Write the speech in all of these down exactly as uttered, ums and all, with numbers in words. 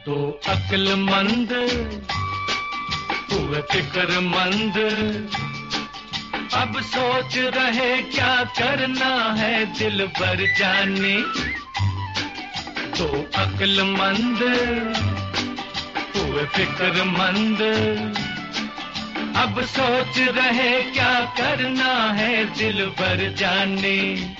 तो अक्लमंद हुए फिक्रमंद, अब सोच रहे क्या करना है दिल भर जाने। तो अक्लमंद हुए फिक्रमंद, अब सोच रहे क्या करना है दिल भर जाने।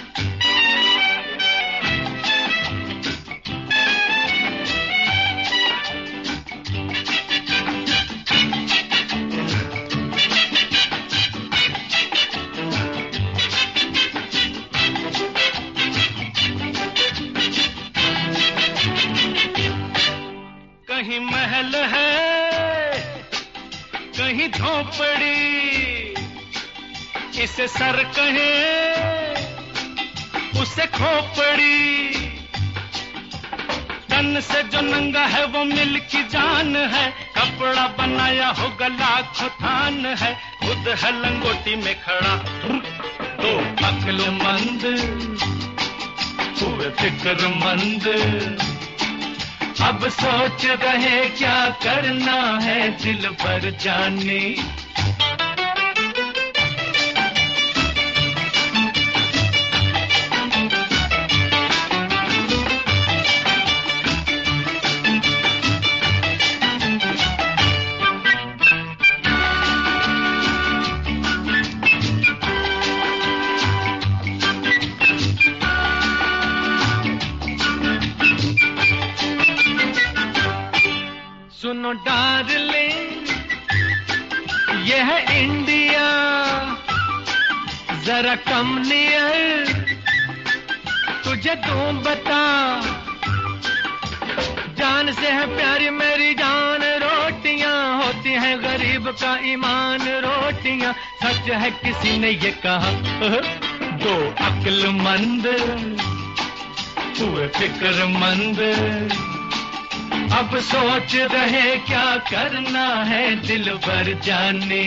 कहीं महल है कहीं झोपड़ी, इसे सर कहे उसे खोपड़ी। तन से जो नंगा है वो मिल की जान है, कपड़ा बनाया होगा लाखों थान है, खुद है लंगोटी में खड़ा। तो अक्लमंद हुए फिक्रमंद, अब सोच रहे क्या करना है दिल भर जाने। सुनो डार्लिंग, ये है इंडिया, जरा कम नियर तुझे तू बता। जान से है प्यारी मेरी जान, रोटियां होती हैं गरीब का ईमान रोटियां, सच है किसी ने ये कहा। दो अक्लमंद हुए फिक्रमंद, अब सोच रहे क्या करना है दिल भर जाने।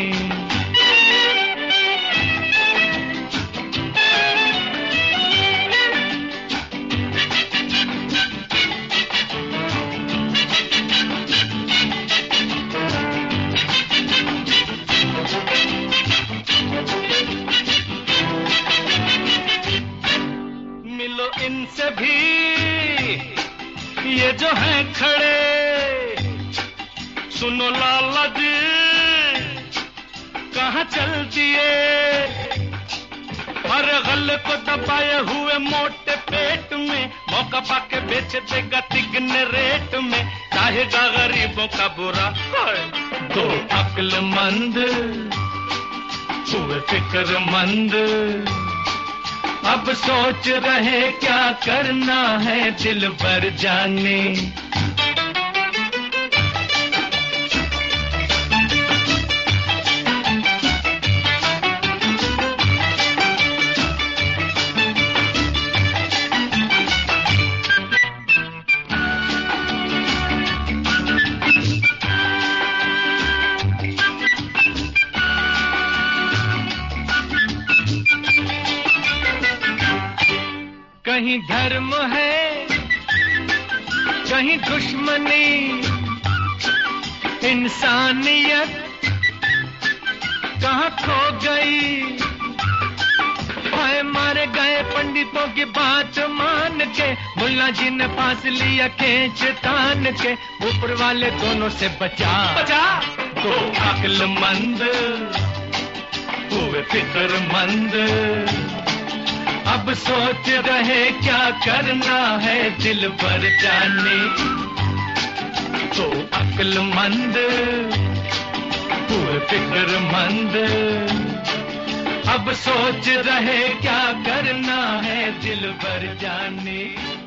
मिलो इनसे भी ये जो है खड़े, सुनो लाला जी कहाँ चल दिए। हर गले को दबाए हुए मोटे पेट में, मौका पाके बेच देगा तिगने रेट में, चाहेगा गरीबों का बुरा। दो अक्लमंद हुए फिक्रमंद, अब सोच रहे क्या करना है दिल भर जाने। कहीं धर्म है कहीं दुश्मनी, इंसानियत कहाँ खो गई। हाय मारे गए पंडितों की बात मान के, मुल्ला जी ने फांस लिया खींच तान के, ऊपर वाले दोनों से बचा बचा। तो अक्लमंद हुए फिक्रमंद, अब सोच रहे क्या करना है दिल भर जाने। तो अक्लमंद हुए फिक्रमंद, अब सोच रहे क्या करना है दिल भर जाने।